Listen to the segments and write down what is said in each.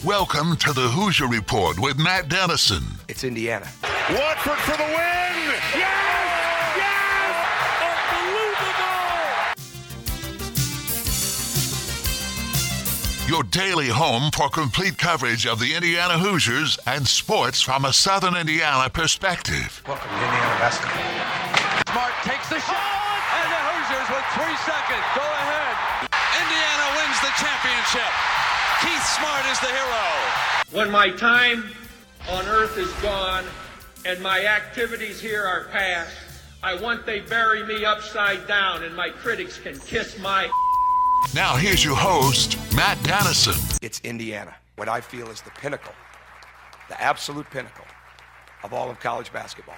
Welcome to the Hoosier Report with Matt Dennison. It's Indiana. Watford for the win! Yes! Yes! Unbelievable! Your daily home for complete coverage of the Indiana Hoosiers and sports from a Southern Indiana perspective. Welcome to Indiana basketball. Smart takes the shot, and the Hoosiers with 3 seconds go ahead. Indiana wins the championship. Keith Smart is the hero. When my time on earth is gone and my activities here are past, I want they bury me upside down and my critics can kiss my. Now here's your host, Matt Dennison. It's Indiana, what I feel is the pinnacle, the absolute pinnacle of all of college basketball.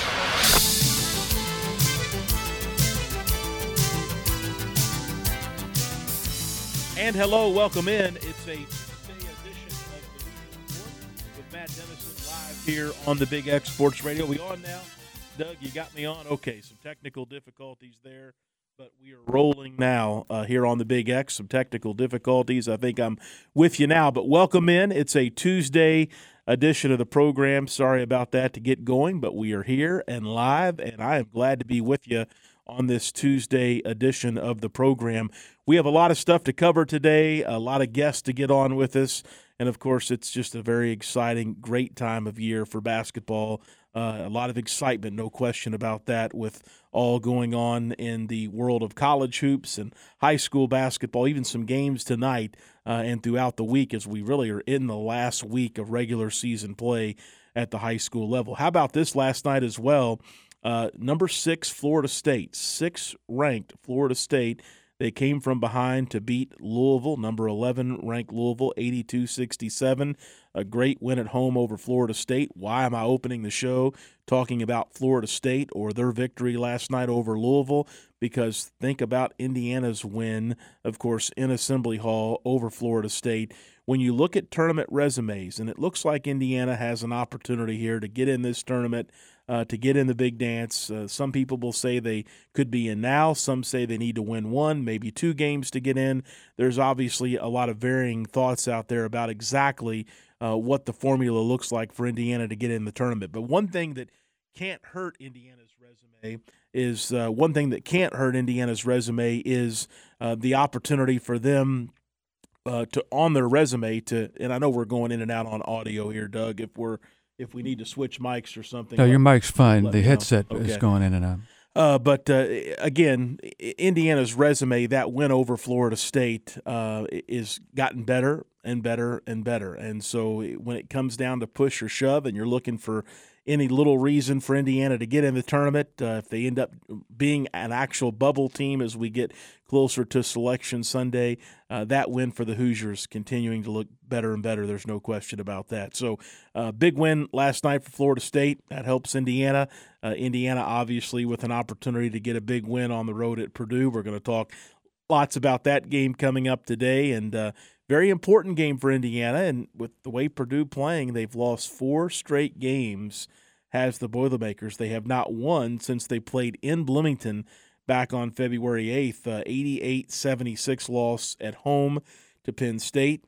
And hello, welcome in. It's a Tuesday edition of the Hoosier Report with Matt Dennison live here on the Big X Sports Radio. We on now? Doug, you got me on? Okay, some technical difficulties there, but we are rolling now here on the Big X. Some technical difficulties. I think I'm with you now, but welcome in. It's a Tuesday edition of the program. Sorry about that to get going, but we are here and live, and I am glad to be with you on this Tuesday edition of the program. We have a lot of stuff to cover today, a lot of guests to get on with us, and of course it's just a very exciting, great time of year for basketball. A lot of excitement, no question about that, with all going on in the world of college hoops and high school basketball, even some games tonight and throughout the week as we really are in the last week of regular season play at the high school level. How about this last night as well? Number 6, Florida State, 6th-ranked Florida State. They came from behind to beat Louisville, number 11 ranked Louisville, 82-67. A great win at home over Florida State. Why am I opening the show talking about Florida State or their victory last night over Louisville? Because think about Indiana's win, of course, in Assembly Hall over Florida State. When you look at tournament resumes, and it looks like Indiana has an opportunity here to get in this tournament, to get in the big dance. Some people will say they could be in now. Some say they need to win 1, maybe 2 games to get in. There's obviously a lot of varying thoughts out there about exactly what the formula looks like for Indiana to get in the tournament. But one thing that can't hurt Indiana's resume is the opportunity for them to on their resume to. And I know we're going in and out on audio here, Doug. If we need to switch mics or something. No, your mic's fine. The headset is going in and out. But again, Indiana's resume, that win over Florida State, is gotten better and better and better. And so when it comes down to push or shove and you're looking for any little reason for Indiana to get in the tournament, if they end up being an actual bubble team as we get closer to Selection Sunday, that win for the Hoosiers continuing to look better and better. There's no question about that. So big win last night for Florida State. That helps Indiana. Indiana obviously with an opportunity to get a big win on the road at Purdue. We're going to talk lots about that game coming up today, and very important game for Indiana. And with the way Purdue playing, they've lost 4 straight games as the Boilermakers. They have not won since they played in Bloomington back on February 8th. 88-76 loss at home to Penn State.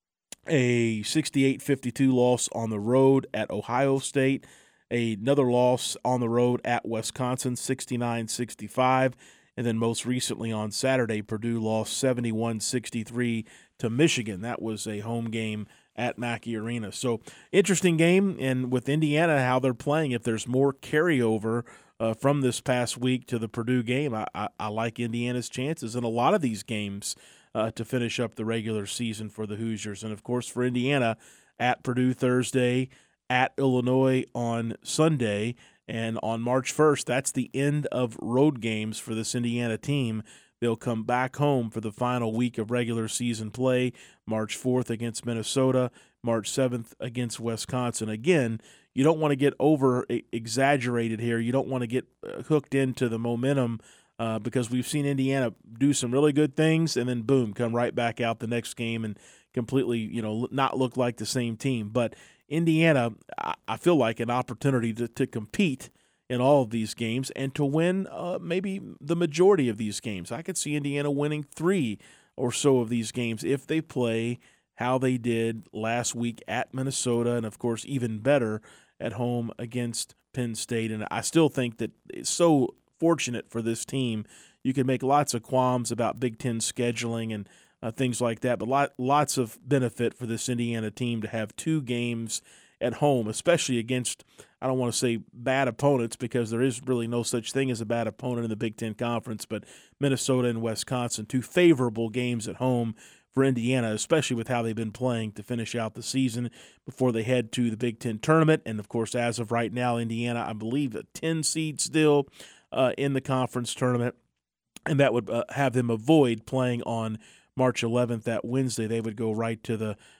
A 68-52 loss on the road at Ohio State. Another loss on the road at Wisconsin, 69-65. And then most recently on Saturday, Purdue lost 71-63 to Michigan. That was a home game at Mackey Arena. So interesting game, and with Indiana, how they're playing, if there's more carryover from this past week to the Purdue game, I like Indiana's chances in a lot of these games to finish up the regular season for the Hoosiers. And, of course, for Indiana, at Purdue Thursday, at Illinois on Sunday, and on March 1st, that's the end of road games for this Indiana team. They'll come back home for the final week of regular season play, March 4th against Minnesota, March 7th against Wisconsin. Again, you don't want to get over-exaggerated here. You don't want to get hooked into the momentum because we've seen Indiana do some really good things and then, boom, come right back out the next game and completely, not look like the same team. But Indiana, I feel like an opportunity to compete in all of these games and to win maybe the majority of these games. I could see Indiana winning 3 or so of these games if they play how they did last week at Minnesota, and, of course, even better at home against Penn State. And I still think that it's so fortunate for this team. You can make lots of qualms about Big Ten scheduling and things like that, but lots of benefit for this Indiana team to have 2 games at home, especially against, I don't want to say bad opponents, because there is really no such thing as a bad opponent in the Big Ten Conference, but Minnesota and Wisconsin, 2 favorable games at home for Indiana, especially with how they've been playing to finish out the season before they head to the Big Ten tournament. And, of course, as of right now, Indiana, I believe, a 10 seed still in the conference tournament, and that would have them avoid playing on March 11th, that Wednesday. They would go right to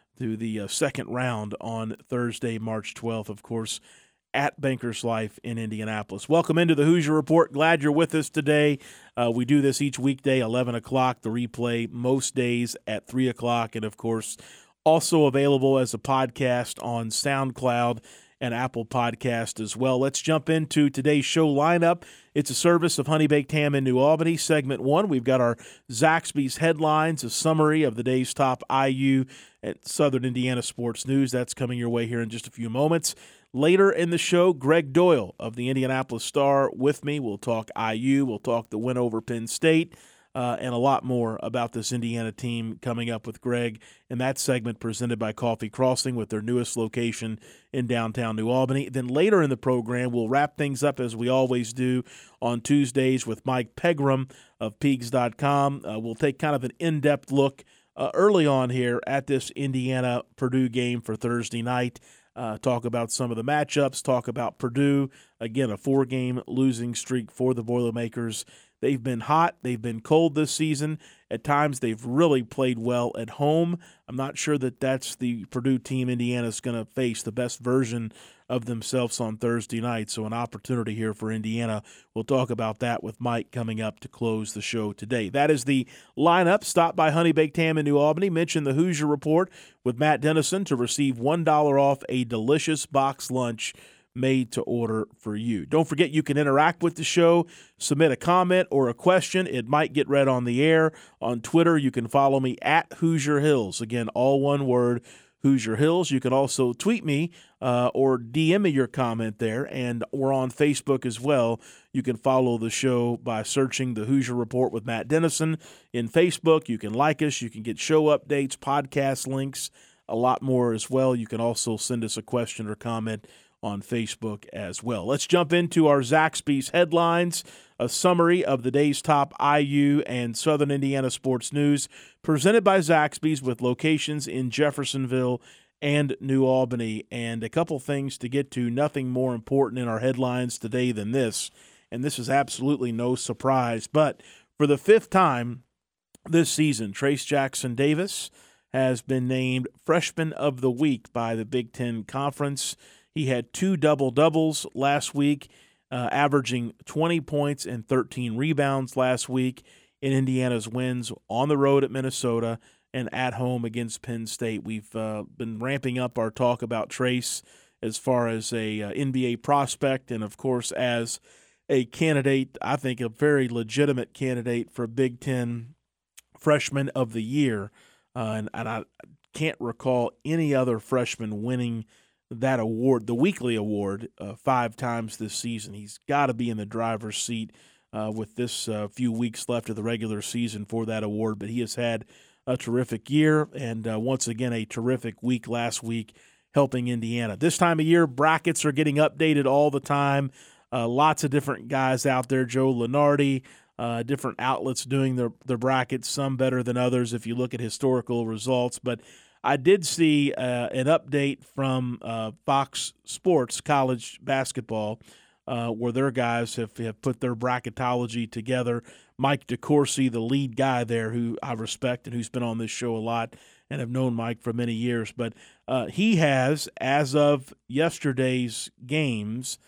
the second round on Thursday, March 12th, of course, at Bankers Life in Indianapolis. Welcome into the Hoosier Report. Glad you're with us today. We do this each weekday, 11 o'clock, the replay most days at 3 o'clock, and, of course, also available as a podcast on SoundCloud and Apple Podcast as well. Let's jump into today's show lineup. It's a service of Honey Baked Ham in New Albany. Segment 1, we've got our Zaxby's headlines, a summary of the day's top IU and Southern Indiana sports news. That's coming your way here in just a few moments. Later in the show, Greg Doyle of the Indianapolis Star with me. We'll talk IU. We'll talk the win over Penn State. And a lot more about this Indiana team coming up with Greg in that segment presented by Coffee Crossing with their newest location in downtown New Albany. Then later in the program, we'll wrap things up as we always do on Tuesdays with Mike Pegram of Peegs.com. We'll take kind of an in-depth look early on here at this Indiana-Purdue game for Thursday night. Talk about some of the matchups, talk about Purdue. Again, a 4-game losing streak for the Boilermakers. They've been hot. They've been cold this season. At times, they've really played well at home. I'm not sure that that's the Purdue team Indiana's going to face, the best version of themselves on Thursday night. So an opportunity here for Indiana. We'll talk about that with Mike coming up to close the show today. That is the lineup. Stop by Honey Baked Ham in New Albany. Mention the Hoosier Report with Matt Dennison to receive $1 off a delicious box lunch made to order for you. Don't forget you can interact with the show, submit a comment or a question. It might get read on the air. On Twitter, you can follow me at Hoosier Hills. Again, all one word, Hoosier Hills. You can also tweet me or DM me your comment there, and we're on Facebook as well. You can follow the show by searching the Hoosier Report with Matt Dennison in Facebook. You can like us. You can get show updates, podcast links, a lot more as well. You can also send us a question or comment on Facebook as well. Let's jump into our Zaxby's headlines, a summary of the day's top IU and Southern Indiana sports news, presented by Zaxby's with locations in Jeffersonville and New Albany. And a couple things to get to, nothing more important in our headlines today than this, and this is absolutely no surprise, but for the 5th time this season, Trace Jackson Davis has been named Freshman of the Week by the Big Ten Conference. He had 2 double-doubles last week, averaging 20 points and 13 rebounds last week in Indiana's wins on the road at Minnesota and at home against Penn State. We've been ramping up our talk about Trace as far as a NBA prospect and, of course, as a candidate, I think a very legitimate candidate for Big Ten Freshman of the Year. And I can't recall any other freshman winning that award, the weekly award, 5 times this season. He's got to be in the driver's seat with this few weeks left of the regular season for that award, but he has had a terrific year and once again a terrific week last week helping Indiana. This time of year, brackets are getting updated all the time. Lots of different guys out there, Joe Lunardi, different outlets doing their brackets, some better than others if you look at historical results, but I did see an update from Fox Sports College Basketball where their guys have put their bracketology together. Mike DeCourcy, the lead guy there, who I respect and who's been on this show a lot and have known Mike for many years. But he has, as of yesterday's games,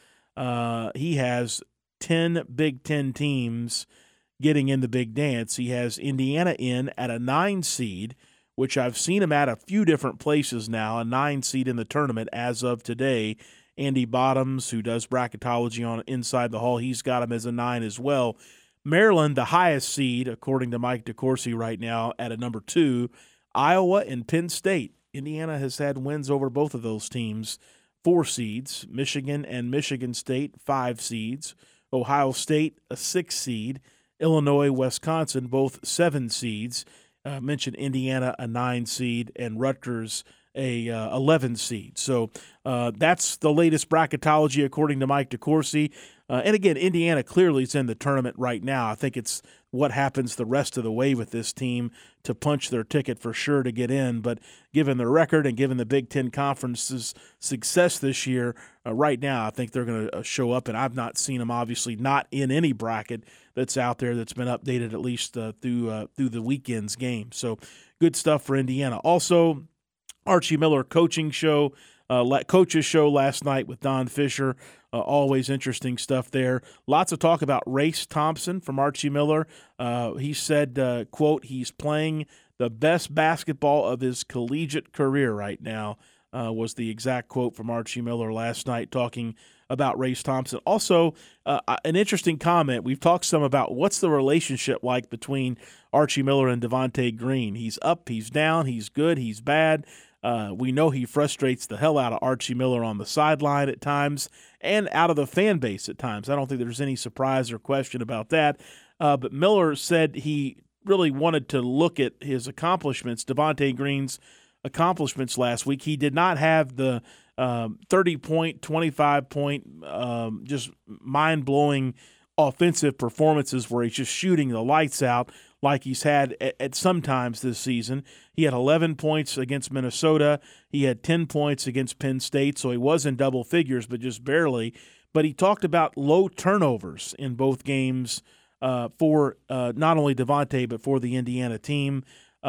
he has 10 Big Ten teams getting in the big dance. He has Indiana in at a 9 seed, which I've seen him at a few different places now, a 9 seed in the tournament as of today. Andy Bottoms, who does bracketology on Inside the Hall, he's got him as a 9 as well. Maryland, the highest seed, according to Mike DeCourcy right now, at a number 2. Iowa and Penn State. Indiana has had wins over both of those teams, 4 seeds. Michigan and Michigan State, 5 seeds. Ohio State, a 6 seed. Illinois, Wisconsin, both 7 seeds. Mentioned Indiana, a 9 seed, and Rutgers, a 11 seed. So that's the latest bracketology according to Mike DeCourcy. And again, Indiana clearly is in the tournament right now. I think it's what happens the rest of the way with this team to punch their ticket for sure to get in. But given their record and given the Big Ten Conference's success this year, right now I think they're going to show up. And I've not seen them, obviously, not in any bracket that's out there that's been updated at least through the weekend's game. So good stuff for Indiana. Also, Archie Miller coaching show, coaches show last night with Don Fisher. Always interesting stuff there. Lots of talk about Race Thompson from Archie Miller. He said, quote, he's playing the best basketball of his collegiate career right now, was the exact quote from Archie Miller last night talking about Race Thompson. Also, an interesting comment. We've talked some about what's the relationship like between Archie Miller and Devontae Green. He's up, he's down, he's good, he's bad. We know he frustrates the hell out of Archie Miller on the sideline at times and out of the fan base at times. I don't think there's any surprise or question about that. But Miller said he really wanted to look at his accomplishments, Devontae Green's accomplishments last week. He did not have the 30-point, 25-point, just mind-blowing offensive performances where he's just shooting the lights out like he's had at some times this season. He had 11 points against Minnesota. He had 10 points against Penn State, so he was in double figures, but just barely. But he talked about low turnovers in both games for not only Devontae, but for the Indiana team.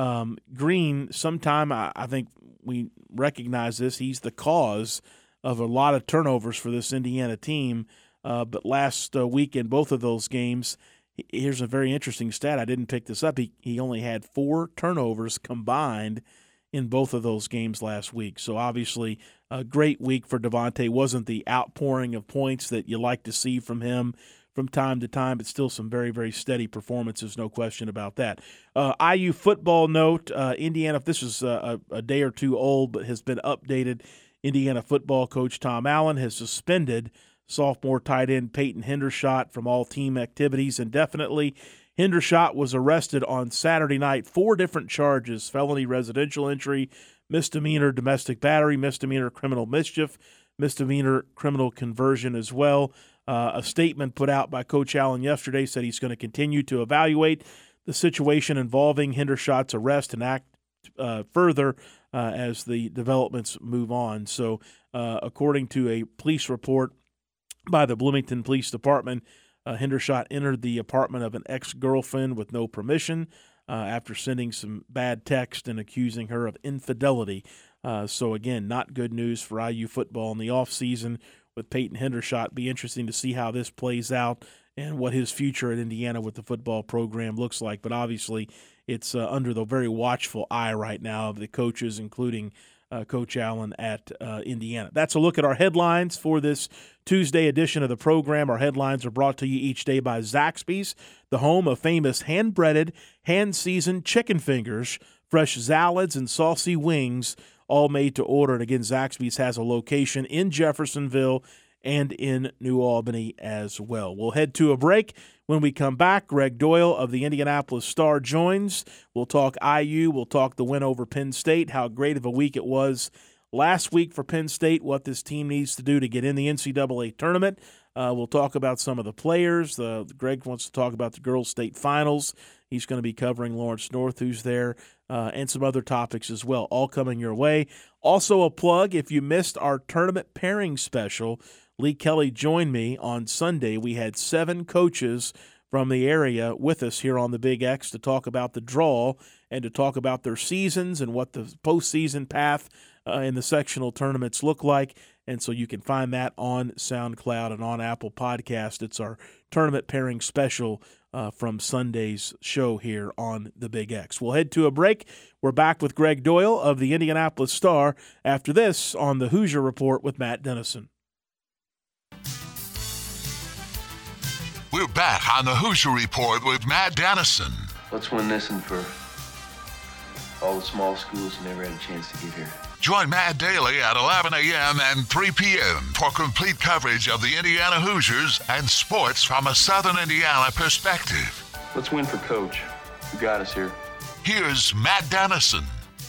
Green, sometime I think we recognize this, he's the cause of a lot of turnovers for this Indiana team. But last week in both of those games, here's a very interesting stat. I didn't pick this up. He only had 4 turnovers combined in both of those games last week. So obviously a great week for Devontae. Wasn't the outpouring of points that you like to see from him from time to time, but still some very, very steady performances, no question about that. IU football note, Indiana, this is a day or two old, but has been updated. Indiana football coach Tom Allen has suspended sophomore tight end Peyton Hendershot from all team activities indefinitely. Hendershot was arrested on Saturday night, 4 different charges: felony residential entry, misdemeanor domestic battery, misdemeanor criminal mischief, misdemeanor criminal conversion as well. A statement put out by Coach Allen yesterday said he's going to continue to evaluate the situation involving Hendershot's arrest and act further as the developments move on. So according to a police report by the Bloomington Police Department, Hendershot entered the apartment of an ex-girlfriend with no permission after sending some bad text and accusing her of infidelity. So, again, not good news for IU football in the offseason with Peyton Hendershot. Be interesting to see how this plays out and what his future at Indiana with the football program looks like. But obviously it's under the very watchful eye right now of the coaches, including Coach Allen at Indiana. That's a look at our headlines for this Tuesday edition of the program. Our headlines are brought to you each day by Zaxby's, the home of famous hand-breaded, hand-seasoned chicken fingers, fresh salads, and saucy wings, all made to order. And again, Zaxby's has a location in Jeffersonville and in New Albany as well. We'll head to a break. When we come back, Greg Doyle of the Indianapolis Star joins. We'll talk IU. We'll talk the win over Penn State, how great of a week it was last week for Penn State, what this team needs to do to get in the NCAA tournament. We'll talk about some of the players. Greg wants to talk about the girls' state finals. He's going to be covering Lawrence North, who's there, and some other topics as well, all coming your way. Also a plug, if you missed our tournament pairing special, Lee Kelly joined me on Sunday. We had 7 coaches from the area with us here on the Big X to talk about the draw and to talk about their seasons and what the postseason path in the sectional tournaments look like. And so you can find that on SoundCloud and on Apple Podcast. It's our tournament pairing special from Sunday's show here on the Big X. We'll head to a break. We're back with Greg Doyle of the Indianapolis Star after this on the Hoosier Report with Matt Dennison. We're back on the Hoosier Report with Matt Dennison. Let's win this one for all the small schools who never had a chance to get here. Join Matt Daly at 11 a.m. and 3 p.m. for complete coverage of the Indiana Hoosiers and sports from a Southern Indiana perspective. Let's win for Coach, who got us here. Here's Matt Dennison.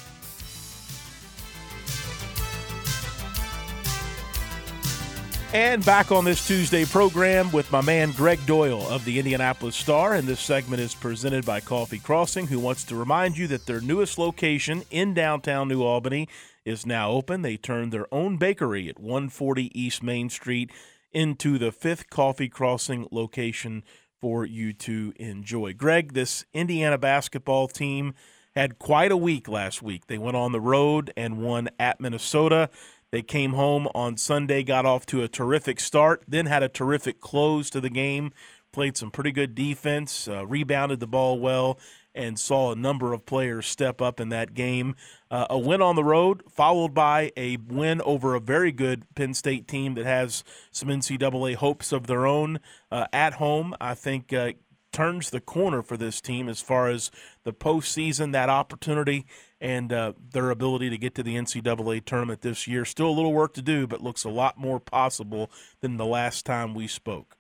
And back on this Tuesday program with my man Greg Doyle of the Indianapolis Star, and this segment is presented by Coffee Crossing, who wants to remind you that their newest location in downtown New Albany is now open. They turned their own bakery at 140 East Main Street into the 5th Coffee Crossing location for you to enjoy. Greg, this Indiana basketball team had quite a week last week. They went on the road and won at Minnesota. They came home on Sunday, got off to a terrific start, then had a terrific close to the game, played some pretty good defense, rebounded the ball well, and saw a number of players step up in that game. A win on the road, followed by a win over a very good Penn State team that has some NCAA hopes of their own. At home, I think turns the corner for this team as far as the postseason, that opportunity, and their ability to get to the NCAA tournament this year. Still a little work to do, but looks a lot more possible than the last time we spoke.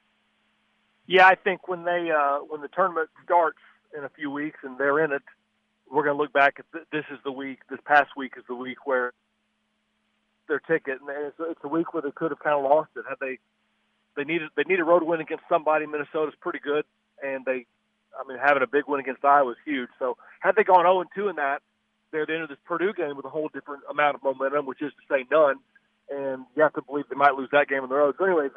Yeah, I think when the tournament starts in a few weeks and they're in it, we're going to look back at this past week is the week where their ticket, and it's a week where they could have kind of lost it. Had they need a road win against somebody. Minnesota's pretty good, and having a big win against Iowa is huge. So had they gone 0-2 in that, they'd enter this Purdue game with a whole different amount of momentum, which is to say none. And you have to believe they might lose that game on the road. So anyway,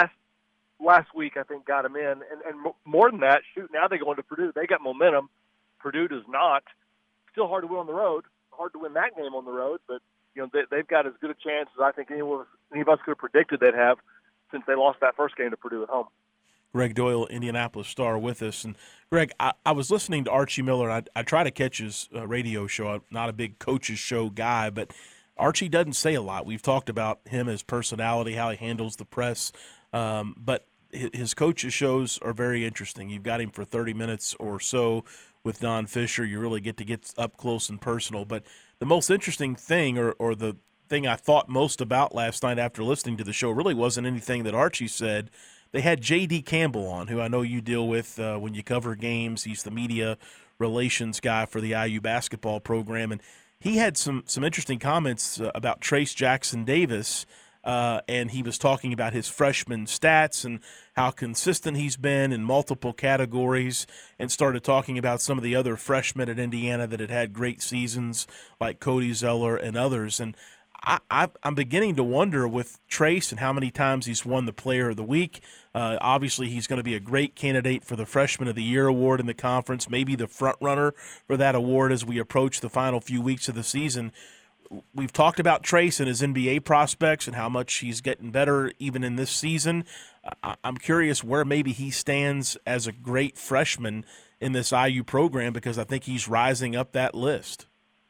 last week I think got them in, and more than that, now they go into Purdue. They got momentum. Purdue does not. Still hard to win on the road. Hard to win that game on the road, but they've got as good a chance as I think any of us could have predicted they'd have since they lost that first game to Purdue at home. Greg Doyle, Indianapolis Star, with us. And, Greg, I was listening to Archie Miller. I try to catch his radio show. I'm not a big coach's show guy, but Archie doesn't say a lot. We've talked about him, his personality, how he handles the press, but his coach's shows are very interesting. You've got him for 30 minutes or so with Don Fisher. You really get to get up close and personal. But the most interesting thing, or the thing I thought most about last night after listening to the show, really wasn't anything that Archie said. They had J.D. Campbell on, who I know you deal with when you cover games. He's the media relations guy for the IU basketball program, and he had some interesting comments about Trayce Jackson-Davis, and he was talking about his freshman stats and how consistent he's been in multiple categories, and started talking about some of the other freshmen at Indiana that had great seasons, like Cody Zeller and others. And I'm beginning to wonder with Trayce and how many times he's won the Player of the Week. Obviously, he's going to be a great candidate for the Freshman of the Year award in the conference, maybe the front runner for that award as we approach the final few weeks of the season. We've talked about Trayce and his NBA prospects and how much he's getting better even in this season. I'm curious where maybe he stands as a great freshman in this IU program, because I think he's rising up that list.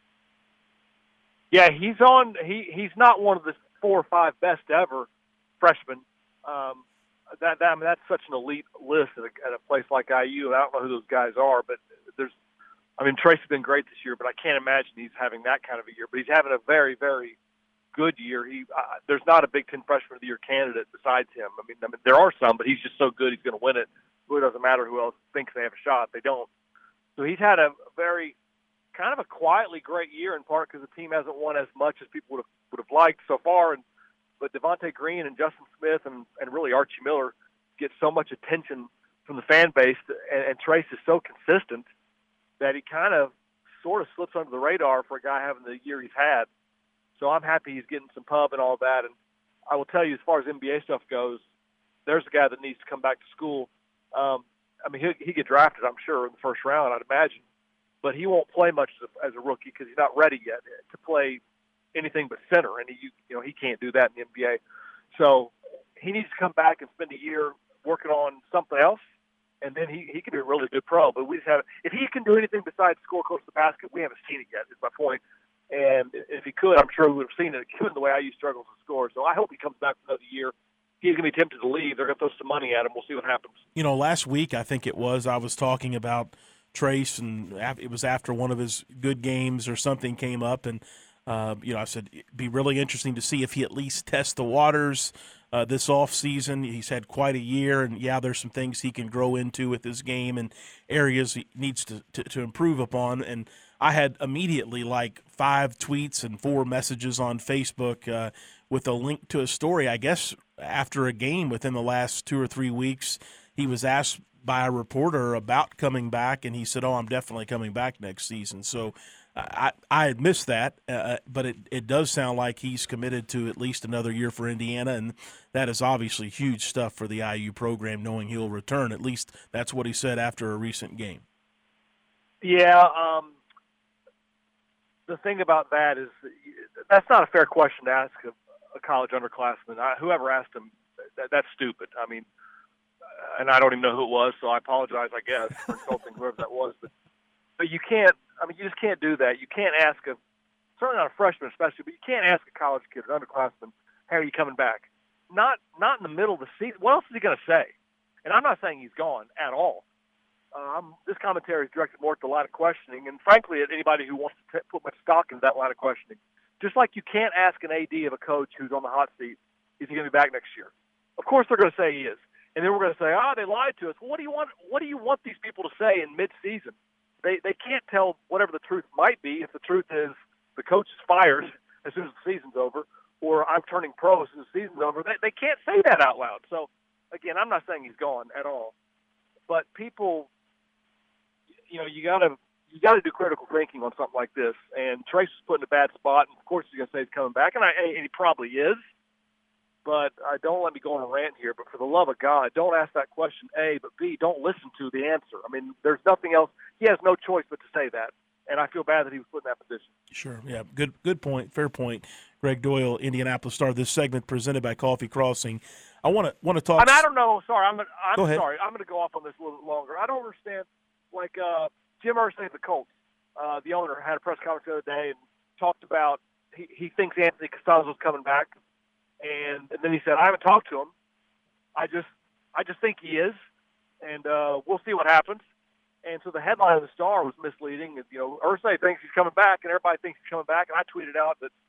Yeah, he's he's not one of the 4 or 5 best ever freshmen. That's such an elite list at a place like IU. I don't know who those guys are, but Trayce has been great this year, but I can't imagine he's having that kind of a year. But he's having a very, very good year. There's not a Big Ten Freshman of the Year candidate besides him. I mean, there are some, but he's just so good he's going to win it. It really doesn't matter who else thinks they have a shot. They don't. So he's had a very kind of a quietly great year, in part because the team hasn't won as much as people would have liked so far. But Devontae Green and Justin Smith and really Archie Miller get so much attention from the fan base, and Trayce is so consistent that he kind of sort of slips under the radar for a guy having the year he's had. So I'm happy he's getting some pub and all that. And I will tell you, as far as NBA stuff goes, there's a guy that needs to come back to school. He'll get drafted, I'm sure, in the first round, I'd imagine. But he won't play much as a rookie because he's not ready yet to play anything but center, and he can't do that in the NBA. So he needs to come back and spend a year working on something else, and then he can be a really good pro. But if he can do anything besides score close to the basket, we haven't seen it yet, is my point. And if he could, I'm sure we would have seen it, given the way IU struggles to score. So I hope he comes back for another year. He's going to be tempted to leave. They're going to throw some money at him. We'll see what happens. Last week, I think it was, I was talking about Trace, and it was after one of his good games or something came up, and I said it'd be really interesting to see if he at least tests the waters this offseason. He's had quite a year, and there's some things he can grow into with his game and areas he needs to improve upon. And I had immediately 5 tweets and 4 messages on Facebook with a link to a story. I guess after a game within the last 2 or 3 weeks, he was asked by a reporter about coming back, and he said, I'm definitely coming back next season. So I had missed that, but it does sound like he's committed to at least another year for Indiana, and that is obviously huge stuff for the IU program, knowing he'll return. At least that's what he said after a recent game. Yeah, the thing about that is that's not a fair question to ask a college underclassman. Whoever asked him, that's stupid. I mean, and I don't even know who it was, so I apologize, I guess, for insulting whoever that was. But you can't. I mean, you just can't do that. You can't ask certainly not a freshman, especially, but you can't ask a college kid, an underclassman, "Hey, are you coming back?" Not in the middle of the season. What else is he going to say? And I'm not saying he's gone at all. This commentary is directed more at the line of questioning, and frankly, at anybody who wants to put much stock into that line of questioning. Just like you can't ask an AD of a coach who's on the hot seat, is he going to be back next year? Of course, they're going to say he is. And then we're going to say, they lied to us. Well, what do you want these people to say in mid-season? They can't tell whatever the truth might be. If the truth is the coach is fired as soon as the season's over, or I'm turning pro as soon as the season's over, they can't say that out loud. So, again, I'm not saying he's gone at all. But people, you got to do critical thinking on something like this. And Trace was put in a bad spot, and of course he's going to say he's coming back, and he probably is. But don't let me go on a rant here. But for the love of God, don't ask that question, A, but B, don't listen to the answer. I mean, there's nothing else. He has no choice but to say that. And I feel bad that he was put in that position. Sure, yeah, good point, fair point. Greg Doyle, Indianapolis Star. This segment presented by Coffee Crossing. I want to talk. I don't know. Sorry, I'm go sorry. I'm going to go off on this a little bit longer. I don't understand. Jim Irsay of the Colts, the owner, had a press conference the other day and talked about he thinks Anthony Castonzo's coming back. And then he said, I haven't talked to him. I just think he is, and we'll see what happens. And so the headline of the Star was misleading. Irsay thinks he's coming back, and everybody thinks he's coming back. And I tweeted out that,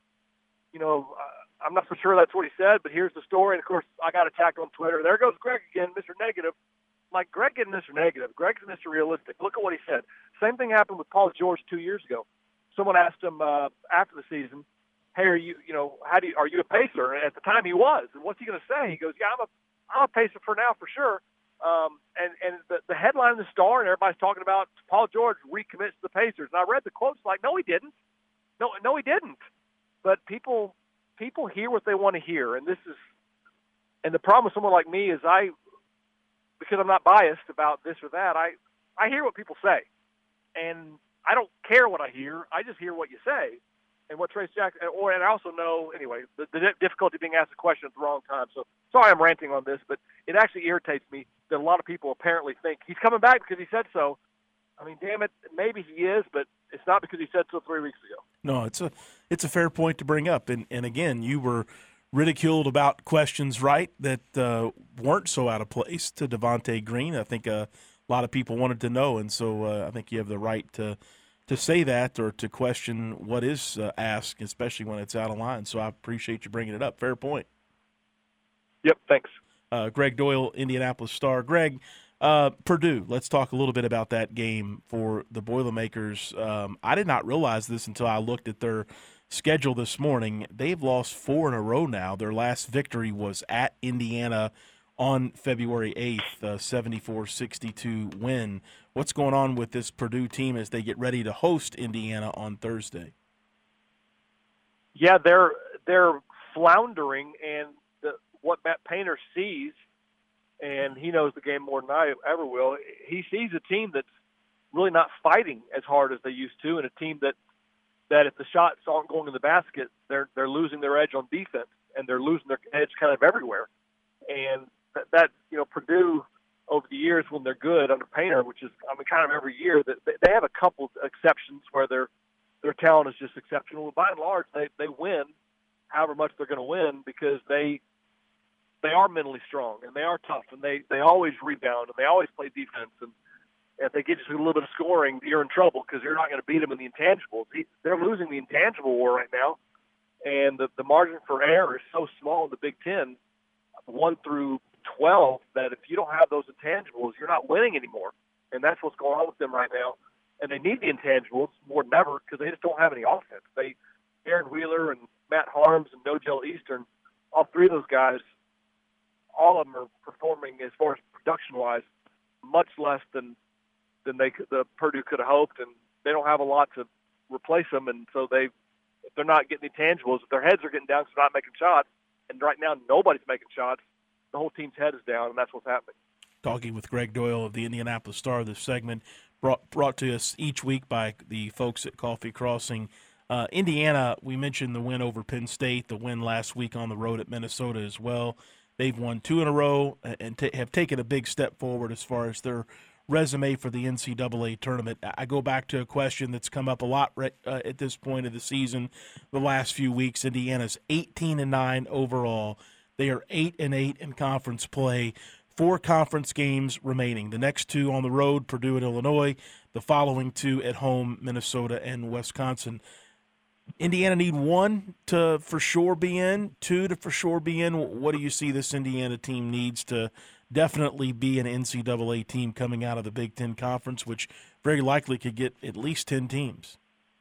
I'm not so sure that's what he said, but here's the story. And, of course, I got attacked on Twitter. There goes Greg again, Mr. Negative. I'm like, Greg isn't Mr. Negative. Greg's Mr. Realistic. Look at what he said. Same thing happened with Paul George 2 years ago. Someone asked him after the season, hey, are you a Pacer? And at the time he was. And what's he going to say? He goes, yeah, I'm a Pacer for now, for sure. And the headline in the Star, and everybody's talking about Paul George recommits to the Pacers. And I read the quotes like, no, he didn't. No, he didn't. But people hear what they want to hear. And the problem with someone like me is because I'm not biased about this or that, I hear what people say. And I don't care what I hear. I just hear what you say. And what Trace Jackson, and I also know, anyway, the difficulty being asked a question at the wrong time. So sorry I'm ranting on this, but it actually irritates me that a lot of people apparently think he's coming back because he said so. I mean, damn it, maybe he is, but it's not because he said so 3 weeks ago. No, it's a fair point to bring up. And again, you were ridiculed about questions, right, that weren't so out of place to Devontae Green. I think a lot of people wanted to know, and so I think you have the right to say that or to question what is asked, especially when it's out of line. So I appreciate you bringing it up. Fair point. Yep, thanks. Greg Doyle, Indianapolis Star. Greg, Purdue, let's talk a little bit about that game for the Boilermakers. I did not realize this until I looked at their schedule this morning. They've lost 4 in a row now. Their last victory was at Indiana on February 8th, 74-62 win. What's going on with this Purdue team as they get ready to host Indiana on Thursday? Yeah, they're floundering, and what Matt Painter sees, and he knows the game more than I ever will, he sees a team that's really not fighting as hard as they used to, and a team that if the shots aren't going in the basket, they're losing their edge on defense, and they're losing their edge kind of everywhere. And that Purdue over the years when they're good under Painter, which is kind of every year, that they have a couple exceptions where their talent is just exceptional. By and large, they win however much they're going to win because they are mentally strong and they are tough and they always rebound and they always play defense and if they get just a little bit of scoring, you're in trouble because you're not going to beat them in the intangibles. They're losing the intangible war right now, and the margin for error is so small in the Big Ten, 1 through 12, that if you don't have those intangibles, you're not winning anymore. And that's what's going on with them right now. And they need the intangibles more than ever because they just don't have any offense. Aaron Wheeler and Matt Harms and Nojel Eastern, all three of those guys, all of them are performing as far as production-wise much less than the Purdue could have hoped, and they don't have a lot to replace them. And so if they're not getting the intangibles, if their heads are getting down because they're not making shots, and right now nobody's making shots, the whole team's head is down, and that's what's happening. Talking with Greg Doyle of the Indianapolis Star, this segment brought to us each week by the folks at Coffee Crossing. Indiana, we mentioned the win over Penn State, the win last week on the road at Minnesota as well. They've won 2 in a row and have taken a big step forward as far as their resume for the NCAA tournament. I go back to a question that's come up a lot at this point of the season, the last few weeks. Indiana's 18-9 overall. They are 8-8 in conference play. 4 conference games remaining. The next 2 on the road, Purdue and Illinois. The following 2 at home, Minnesota and Wisconsin. Indiana need 1 to for sure be in, 2 to for sure be in. What do you see this Indiana team needs to definitely be an NCAA team coming out of the Big Ten Conference, which very likely could get at least 10 teams?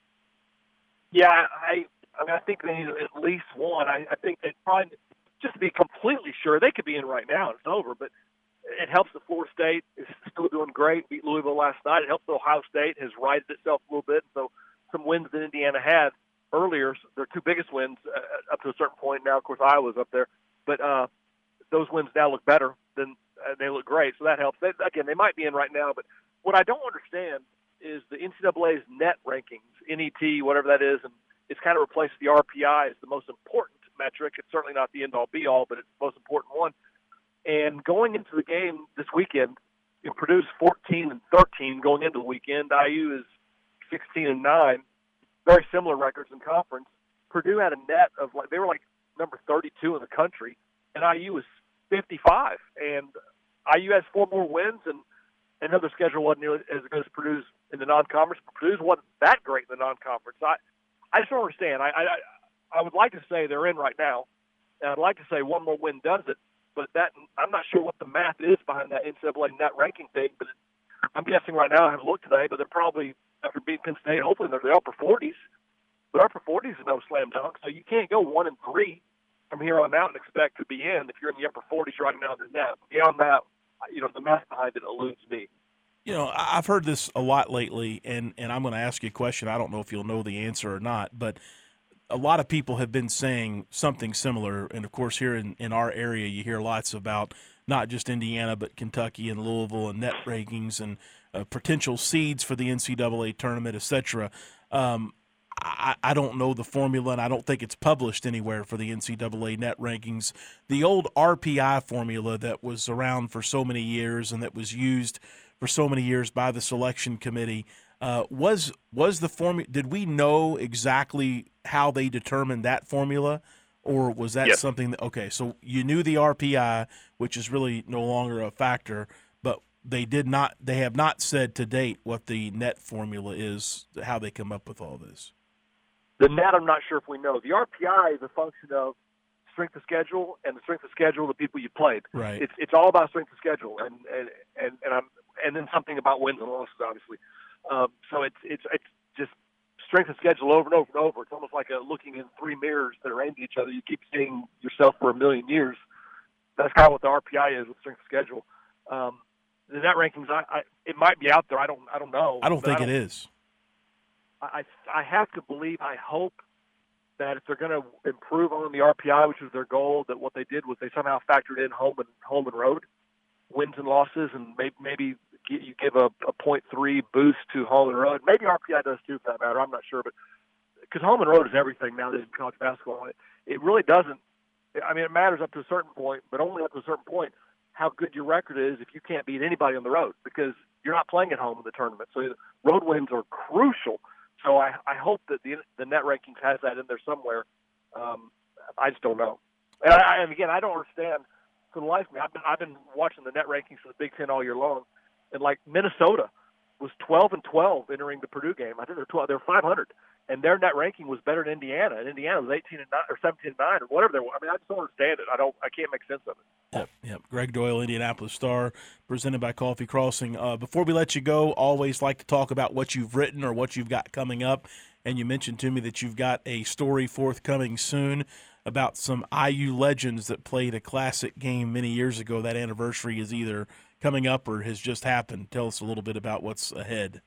Yeah, I think they need at least 1. I think they probably, just to be completely sure, they could be in right now. It's over, but it helps that Florida State is still doing great, beat Louisville last night. It helps that Ohio State has righted itself a little bit. So some wins that Indiana had earlier, their 2 biggest wins up to a certain point. Now, of course, Iowa's up there. But those wins now look better. They look great, so that helps. They might be in right now. But what I don't understand is the NCAA's net rankings, NET, whatever that is, and it's kind of replaced the RPI as the most important metric. It's certainly not the end-all, be-all, but it's the most important one. And going into the game this weekend, Purdue's 14-13 going into the weekend. IU is 16-9. Very similar records in conference. Purdue had a net of they were number 32 in the country, and IU was 55. And IU has 4 more wins, and I know their schedule wasn't nearly as good as Purdue's in the non-conference, but Purdue's wasn't that great in the non-conference. I just don't understand. I would like to say they're in right now, and I'd like to say 1 more win does it, but that I'm not sure what the math is behind that NCAA net ranking thing. But I'm guessing right now, I haven't looked today, but they're probably, after beating Penn State, hopefully they're the upper 40s. But upper 40s is no slam dunk, so you can't go 1-3 from here on out and expect to be in if you're in the upper 40s right now in the net. Beyond that, the math behind it eludes me. I've heard this a lot lately, and I'm going to ask you a question. I don't know if you'll know the answer or not, but a lot of people have been saying something similar. And, of course, here in our area, you hear lots about not just Indiana but Kentucky and Louisville and net rankings and potential seeds for the NCAA tournament, et cetera. I don't know the formula, and I don't think it's published anywhere for the NCAA net rankings. The old RPI formula that was around for so many years and that was used for so many years by the selection committee, was the formula? Did we know exactly how they determined that formula, or was that something that, okay, so you knew the RPI, which is really no longer a factor, but they have not said to date what the net formula is, how they come up with all this. The net, I'm not sure if we know. The RPI is a function of strength of schedule and the strength of schedule of the people you played. Right. It's all about strength of schedule and then something about wins and losses, obviously. So it's just strength of schedule over and over and over. It's almost like looking in 3 mirrors that are aimed at each other. You keep seeing yourself for a million years. That's kind of what the RPI is with strength of schedule. The net rankings, it might be out there. I don't know. I don't think it is. I have to believe, I hope that if they're going to improve on the RPI, which was their goal, that what they did was they somehow factored in home and road wins and losses, and maybe you give a 0.3 boost to home and road. Maybe RPI does too, for that matter. I'm not sure, but because home and road is everything nowadays in college basketball. It really doesn't. I mean, it matters up to a certain point, but only up to a certain point. How good your record is if you can't beat anybody on the road, because you're not playing at home in the tournament. So road wins are crucial. So I hope that the net rankings has that in there somewhere. I just don't know. And again, I don't understand for the life of me. I've been watching the net rankings for the Big Ten all year long, and like Minnesota, was 12-12 entering the Purdue game. I think they're 500, and their net ranking was better than Indiana. And Indiana was 18-9 or 17-9 or whatever they were. I mean, I just don't understand it. I can't make sense of it. Yep. Greg Doyle, Indianapolis Star, presented by Coffee Crossing. Before we let you go, always like to talk about what you've written or what you've got coming up. And you mentioned to me that you've got a story forthcoming soon about some IU legends that played a classic game many years ago. That anniversary is either coming up or has just happened. Tell us a little bit about what's ahead.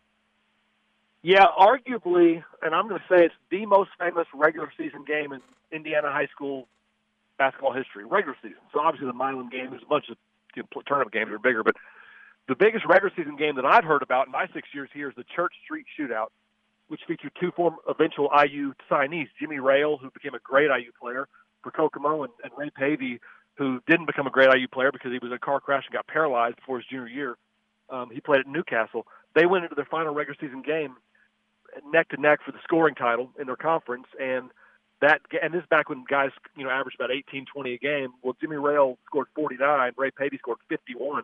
Yeah, arguably, and I'm going to say it's the most famous regular season game in Indiana high school basketball history, regular season. So obviously the Milan game, there's a bunch of tournament games that are bigger, but the biggest regular season game that I've heard about in my 6 years here is the Church Street Shootout, which featured two former eventual IU signees, Jimmy Rail, who became a great IU player for Kokomo, and Ray Pavey, who didn't become a great IU player because he was in a car crash and got paralyzed before his junior year. He played at Newcastle. They went into their final regular season game neck to neck for the scoring title in their conference, and this is back when guys averaged about 18, 20 a game. Well, Jimmy Rail scored 49, Ray Pavey scored 51,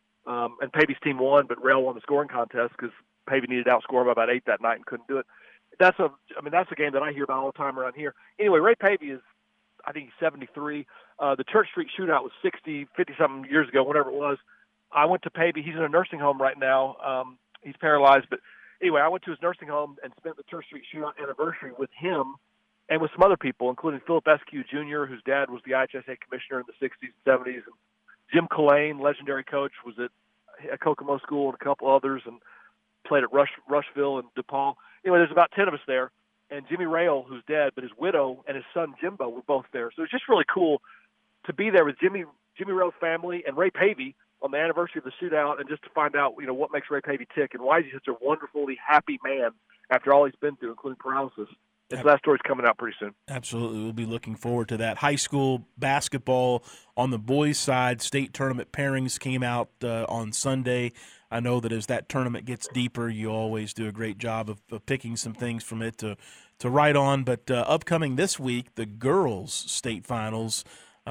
and Pavey's team won, but Rail won the scoring contest because Pavey needed to outscore by about 8 that night and couldn't do it. That's a game that I hear about all the time around here. Anyway, Ray Pavey is, I think he's 73. The Church Street Shootout was 50-something years ago, whatever it was. I went to Pavey. He's in a nursing home right now. He's paralyzed. But anyway, I went to his nursing home and spent the Church Street Shootout anniversary with him and with some other people, including Philip Eskew Jr., whose dad was the IHSA commissioner in the 60s and 70s. And Jim Collane, legendary coach, was at Kokomo School and a couple others, and played at Rushville and DePaul. Anyway, there's about 10 of us there. And Jimmy Rail, who's dead, but his widow and his son Jimbo were both there. So it's just really cool to be there with Jimmy Rail's family and Ray Pavey on the anniversary of the shootout, and just to find out, what makes Ray Pavey tick and why is he such a wonderfully happy man after all he's been through, including paralysis. And so that story's coming out pretty soon. Absolutely. We'll be looking forward to that. High school basketball on the boys' side, state tournament pairings came out on Sunday. I know that as that tournament gets deeper, you always do a great job of picking some things from it to write on. But upcoming this week, the girls' state finals,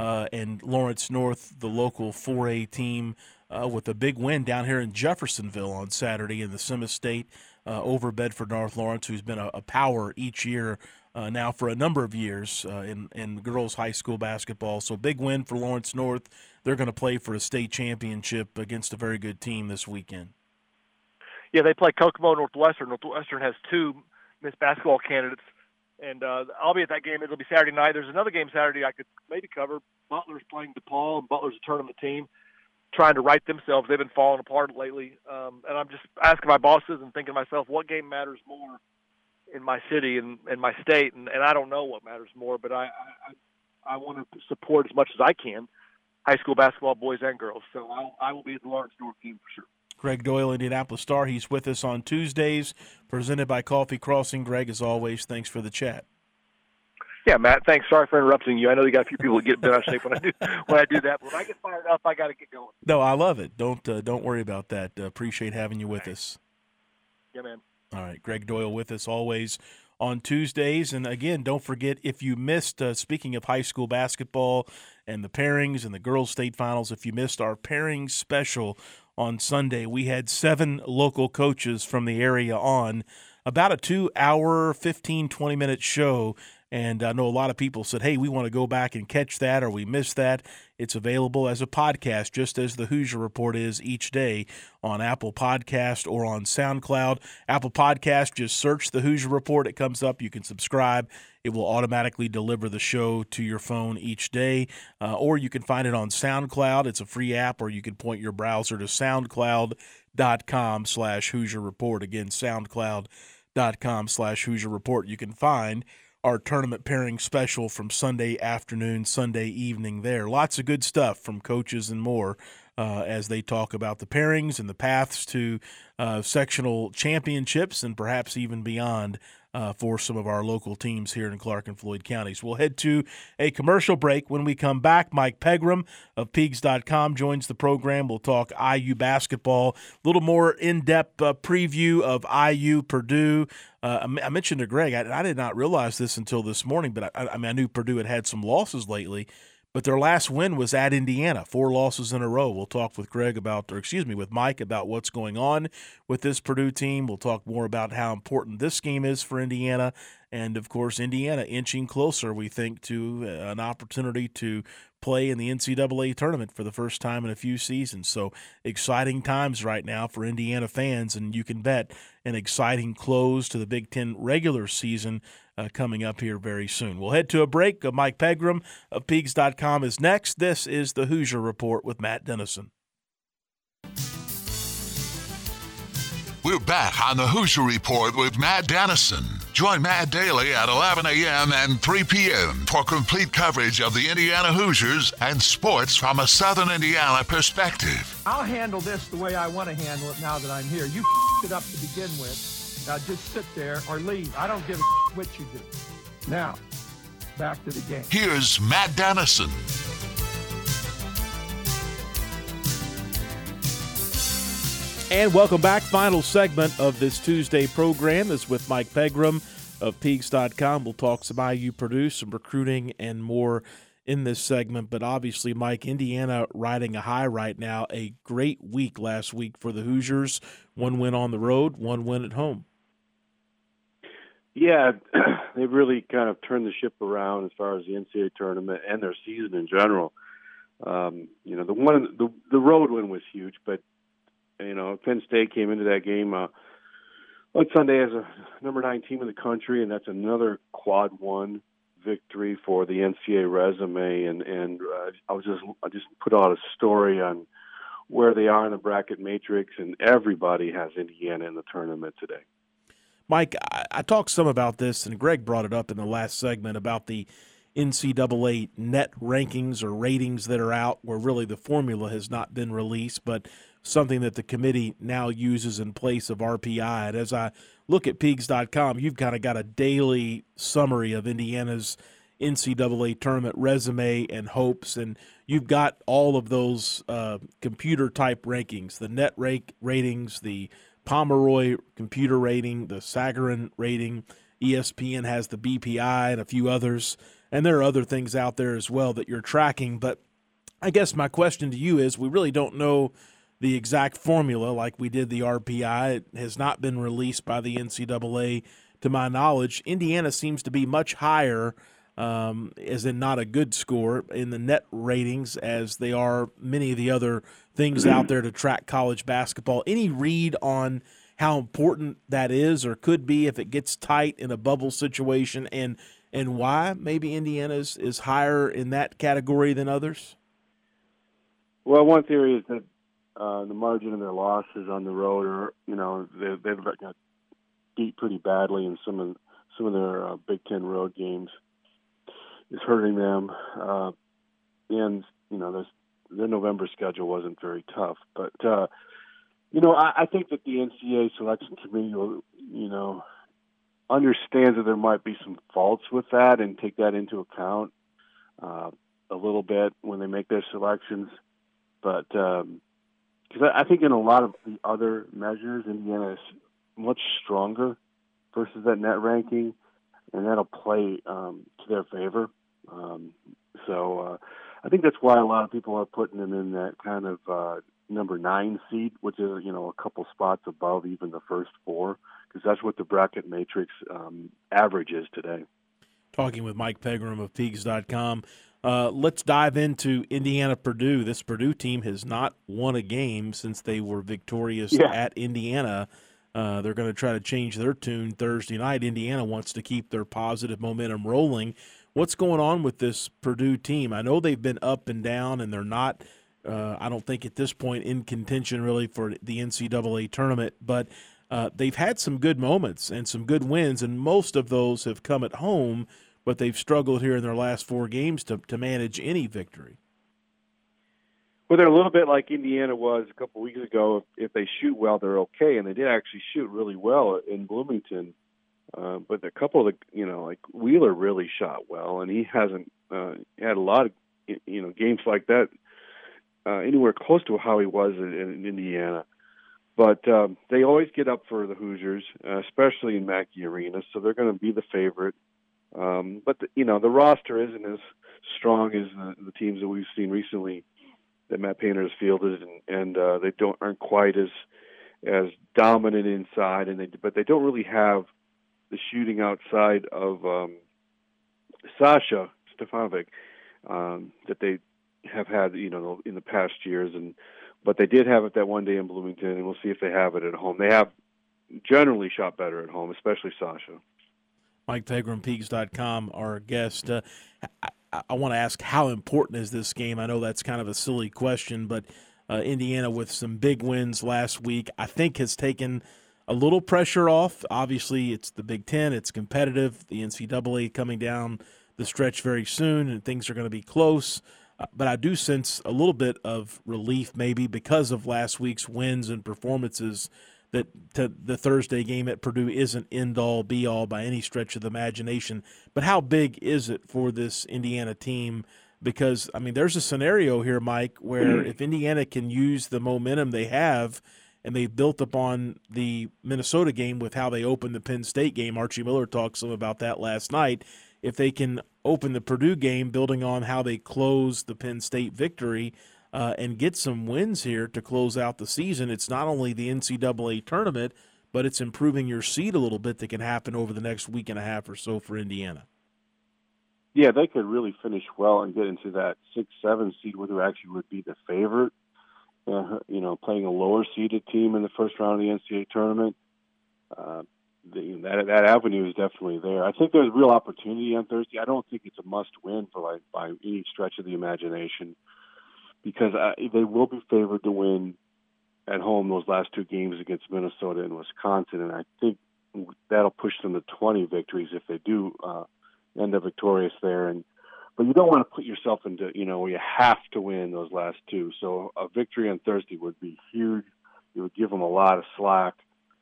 and Lawrence North, the local 4A team, with a big win down here in Jeffersonville on Saturday in the Semi-State over Bedford North Lawrence, who's been a power each year now for a number of years in girls high school basketball. So big win for Lawrence North. They're going to play for a state championship against a very good team this weekend. Yeah, they play Kokomo Northwestern. Northwestern has two Miss Basketball candidates. And I'll be at that game. It'll be Saturday night. There's another game Saturday I could maybe cover. Butler's playing DePaul, and Butler's a tournament team trying to right themselves. They've been falling apart lately. And I'm just asking my bosses and thinking to myself, what game matters more in my city and my state? And I don't know what matters more, but I want to support as much as I can high school basketball, boys and girls. So I will be at the Lawrence North team for sure. Greg Doyle, Indianapolis Star. He's with us on Tuesdays, presented by Coffee Crossing. Greg, as always, thanks for the chat. Yeah, Matt, thanks. Sorry for interrupting you. I know you got a few people that get bent out of shape when I do that. But when I get fired up, I got to get going. No, I love it. Don't worry about that. Appreciate having you with us. Yeah, man. All right, Greg Doyle with us always on Tuesdays. And, again, don't forget, if you missed, speaking of high school basketball and the pairings and the girls' state finals, if you missed our pairing special on Sunday, we had 7 local coaches from the area on, about a 2-hour, 15, 20-minute show. And I know a lot of people said, hey, we want to go back and catch that, or we missed that. It's available as a podcast, just as the Hoosier Report is each day on Apple Podcast or on SoundCloud. Apple Podcast, just search the Hoosier Report. It comes up. You can subscribe. It will automatically deliver the show to your phone each day. Or you can find it on SoundCloud. It's a free app, or you can point your browser to SoundCloud.com/Hoosier Report. Again, SoundCloud.com/Hoosier Report. You can find our tournament pairing special from Sunday afternoon, Sunday evening there. Lots of good stuff from coaches and more as they talk about the pairings and the paths to sectional championships and perhaps even beyond for some of our local teams here in Clark and Floyd counties. We'll head to a commercial break. When we come back, Mike Pegram of Peegs.com joins the program. We'll talk IU basketball, a little more in-depth preview of IU Purdue. I mentioned to Greg, I did not realize this until this morning, but I knew Purdue had some losses lately. But their last win was at Indiana, 4 losses in a row. We'll talk with with Mike about what's going on with this Purdue team. We'll talk more about how important this game is for Indiana. And, of course, Indiana inching closer, we think, to an opportunity to play in the NCAA tournament for the first time in a few seasons. So exciting times right now for Indiana fans, and you can bet an exciting close to the Big Ten regular season coming up here very soon. We'll head to a break. Mike Pegram of Peegs.com is next. This is the Hoosier Report with Matt Dennison. We're back on the Hoosier Report with Matt Dennison. Join Matt daily at 11 a.m. and 3 p.m. for complete coverage of the Indiana Hoosiers and sports from a Southern Indiana perspective. I'll handle this the way I want to handle it now that I'm here. You it up to begin with. Now just sit there or leave. I don't give a what you do. Now, back to the game. Here's Matt Dennison. And welcome back. Final segment of this Tuesday program is with Mike Pegram of Peegs.com. We'll talk some IU Purdue, some recruiting, and more in this segment. But obviously, Mike, Indiana riding a high right now. A great week last week for the Hoosiers. 1 win on the road, 1 win at home. Yeah, they've really kind of turned the ship around as far as the NCAA tournament and their season in general. The road win was huge, but Penn State came into that game on Sunday as a number 9 team in the country, and that's another quad 1 victory for the NCAA resume. And I just put out a story on where they are in the bracket matrix, and everybody has Indiana in the tournament today. Mike, I talked some about this, and Greg brought it up in the last segment about the NCAA net rankings or ratings that are out, where really the formula has not been released, but something that the committee now uses in place of RPI. And as I look at Peegs.com, you've kind of got a daily summary of Indiana's NCAA tournament resume and hopes, and you've got all of those computer-type rankings, the net ratings, the Pomeroy computer rating, the Sagarin rating. ESPN has the BPI and a few others, and there are other things out there as well that you're tracking. But I guess my question to you is, we really don't know the exact formula like we did the RPI. It has not been released by the NCAA to my knowledge. Indiana seems to be much higher, as in not a good score, in the net ratings as they are many of the other things out there to track college basketball. Any read on how important that is or could be if it gets tight in a bubble situation, and why maybe Indiana is higher in that category than others? Well, one theory is that the margin of their losses on the road are, they've got beat pretty badly in some of their Big Ten road games. Is hurting them, and their November schedule wasn't very tough. But I think that the NCAA selection committee will, understands that there might be some faults with that and take that into account a little bit when they make their selections. But because I think in a lot of the other measures, Indiana is much stronger versus that net ranking, and that'll play to their favor. So I think that's why a lot of people are putting them in that kind of number 9 seed, which is, a couple spots above even the first 4, because that's what the bracket matrix average is today. Talking with Mike Pegram of Peegs.com. Let's dive into Indiana-Purdue. This Purdue team has not won a game since they were victorious at Indiana. They're going to try to change their tune Thursday night. Indiana wants to keep their positive momentum rolling. What's going on with this Purdue team? I know they've been up and down, and they're not, I don't think at this point, in contention really for the NCAA tournament, but they've had some good moments and some good wins, and most of those have come at home, but they've struggled here in their last 4 games to manage any victory. Well, they're a little bit like Indiana was a couple weeks ago. If they shoot well, they're okay, and they did actually shoot really well in Bloomington. But a couple of like Wheeler really shot well, and he hasn't had a lot of games like that anywhere close to how he was in Indiana. But they always get up for the Hoosiers, especially in Mackey Arena, so they're going to be the favorite. But the roster isn't as strong as the teams that we've seen recently that Matt Painter has fielded, and they aren't quite as dominant inside, but they don't really have the shooting outside of Sasha Stefanovic that they have had, in the past years, but they did have it that one day in Bloomington, and we'll see if they have it at home. They have generally shot better at home, especially Sasha. Mike Pegram, Peaks.com, our guest. I want to ask, how important is this game? I know that's kind of a silly question, but Indiana, with some big wins last week, I think has taken a little pressure off. Obviously, it's the Big Ten. It's competitive. The NCAA coming down the stretch very soon, and things are going to be close. But I do sense a little bit of relief maybe because of last week's wins and performances, that the Thursday game at Purdue isn't end-all, be-all by any stretch of the imagination. But how big is it for this Indiana team? Because, there's a scenario here, Mike, where if Indiana can use the momentum they have, and they built upon the Minnesota game with how they opened the Penn State game. Archie Miller talked some about that last night. If they can open the Purdue game building on how they closed the Penn State victory and get some wins here to close out the season, it's not only the NCAA tournament, but it's improving your seed a little bit that can happen over the next week and a half or so for Indiana. Yeah, they could really finish well and get into that 6-7 seed where they actually would be the favorite. Playing a lower-seeded team in the first round of the NCAA tournament, that avenue is definitely there. I think there's real opportunity on Thursday. I don't think it's a must-win by any stretch of the imagination, because they will be favored to win at home those last two games against Minnesota and Wisconsin, and I think that'll push them to 20 victories if they do end up victorious there. But you don't want to put yourself into, where you have to win those last two. So a victory on Thursday would be huge. It would give them a lot of slack.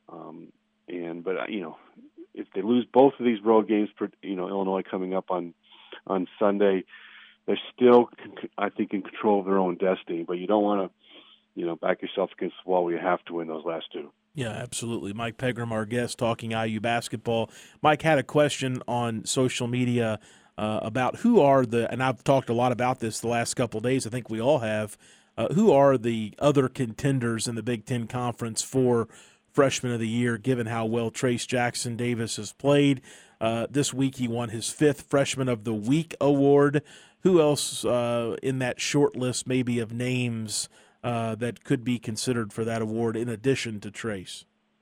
But if they lose both of these road games, Illinois coming up on Sunday, they're still, I think, in control of their own destiny. But you don't want to, back yourself against the wall where you have to win those last two. Yeah, absolutely. Mike Pegram, our guest, talking IU basketball. Mike had a question on social media about who are and I've talked a lot about this the last couple of days, I think we all have, who are the other contenders in the Big Ten Conference for Freshman of the Year, given how well Trayce Jackson-Davis has played. This week he won his 5th Freshman of the Week award. Who else in that short list maybe of names that could be considered for that award in addition to Trayce?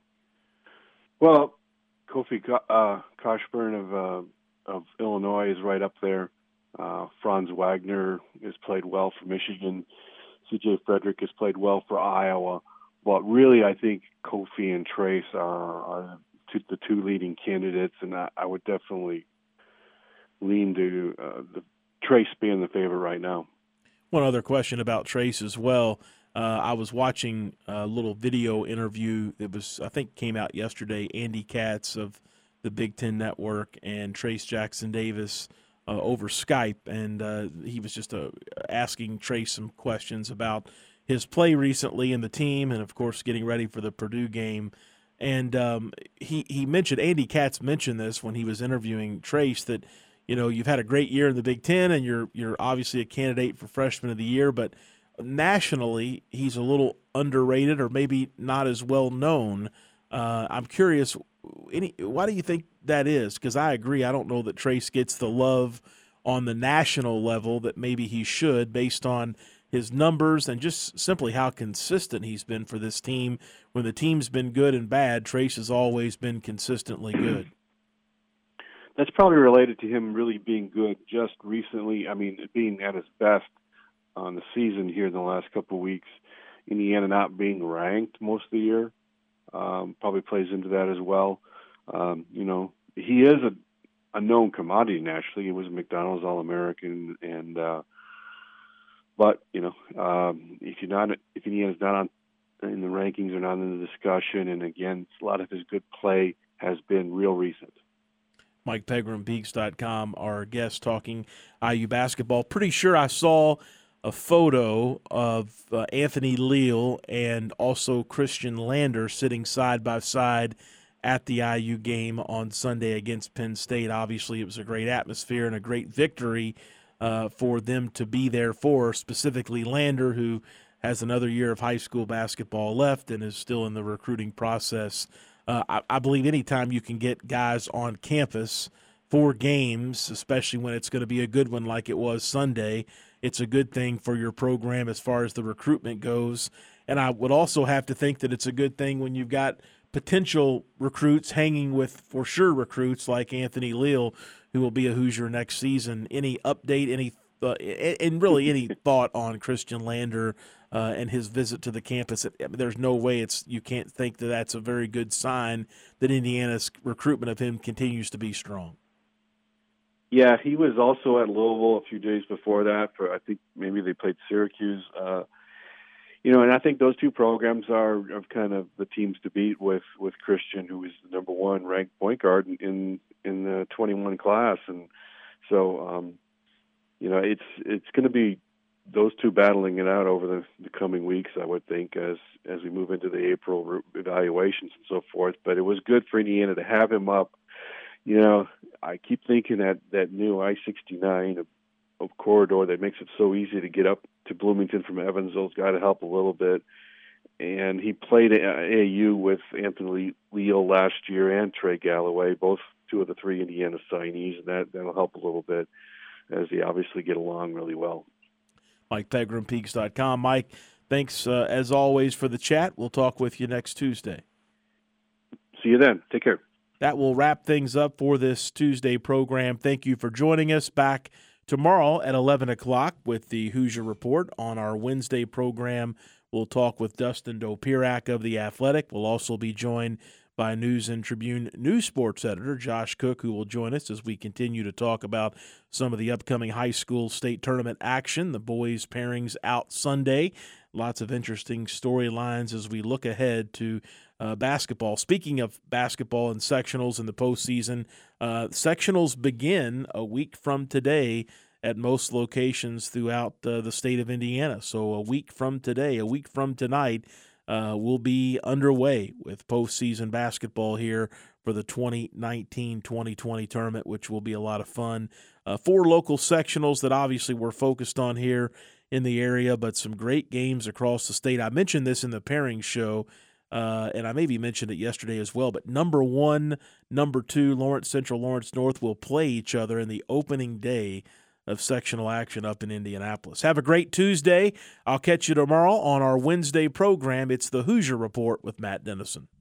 Well, Kofi Koshburn of Illinois is right up there. Franz Wagner has played well for Michigan. C.J. Frederick has played well for Iowa. But really, I think Kofi and Trayce are the two leading candidates, and I would definitely lean to the Trayce being the favorite right now. One other question about Trayce as well. I was watching a little video interview that I think came out yesterday. Andy Katz of the Big Ten Network and Trayce Jackson-Davis over Skype, and he was just asking Trayce some questions about his play recently in the team and, of course, getting ready for the Purdue game. And he mentioned, Andy Katz mentioned this when he was interviewing Trayce, that, you've had a great year in the Big Ten and you're obviously a candidate for Freshman of the Year, but nationally he's a little underrated or maybe not as well known. I'm curious, why do you think that is? Because I agree, I don't know that Trayce gets the love on the national level that maybe he should, based on his numbers and just simply how consistent he's been for this team. When the team's been good and bad, Trayce has always been consistently good. That's probably related to him really being good just recently. Being at his best on the season here in the last couple of weeks. Indiana not being ranked most of the year probably plays into that as well. He is a known commodity nationally. He was a McDonald's All-American, and but if Indiana's not on in the rankings or not in the discussion, and again, a lot of his good play has been real recent. Mike Pegram, Peaks.com, our guest, talking IU basketball. Pretty sure I saw a photo of Anthony Leal and also Christian Lander sitting side by side at the IU game on Sunday against Penn State. Obviously, it was a great atmosphere and a great victory for them to be there for, specifically Lander, who has another year of high school basketball left and is still in the recruiting process. I believe anytime you can get guys on campus for games, especially when it's going to be a good one like it was Sunday, it's a good thing for your program as far as the recruitment goes. And I would also have to think that it's a good thing when you've got potential recruits hanging with for sure recruits like Anthony Leal, who will be a Hoosier next season. Any update, and really any thought on Christian Lander and his visit to the campus? There's no way you can't think that that's a very good sign that Indiana's recruitment of him continues to be strong. Yeah, he was also at Louisville a few days before that. I think maybe they played Syracuse. And I think those two programs are kind of the teams to beat with Christian, who is the number one ranked point guard in the 21 class, and so it's going to be those two battling it out over the coming weeks, I would think, as we move into the April evaluations and so forth. But it was good for Indiana to have him up. I keep thinking that new I-69 corridor that makes it so easy to get up to Bloomington from Evansville's got to help a little bit. And he played at AAU with Anthony Leal last year and Trey Galloway, both two of the three Indiana signees, and that'll help a little bit as they obviously get along really well. Mike Pegram, Peaks.com. Mike, thanks as always for the chat. We'll talk with you next Tuesday. See you then. Take care. That will wrap things up for this Tuesday program. Thank you for joining us. Back tomorrow at 11 o'clock with the Hoosier Report. On our Wednesday program, we'll talk with Dustin Dopirak of The Athletic. We'll also be joined by News and Tribune News Sports Editor Josh Cook, who will join us as we continue to talk about some of the upcoming high school state tournament action. The boys' pairings out Sunday. Lots of interesting storylines as we look ahead to basketball. Speaking of basketball and sectionals in the postseason, sectionals begin a week from today at most locations throughout the state of Indiana. So a week from today, a week from tonight, we'll be underway with postseason basketball here for the 2019-2020 tournament, which will be a lot of fun. 4 local sectionals that obviously we're focused on here in the area, but some great games across the state. I mentioned this in the pairing show, and I maybe mentioned it yesterday as well, but number 1, number 2, Lawrence Central, Lawrence North will play each other in the opening day of sectional action up in Indianapolis. Have a great Tuesday. I'll catch you tomorrow on our Wednesday program. It's the Hoosier Report with Matt Dennison.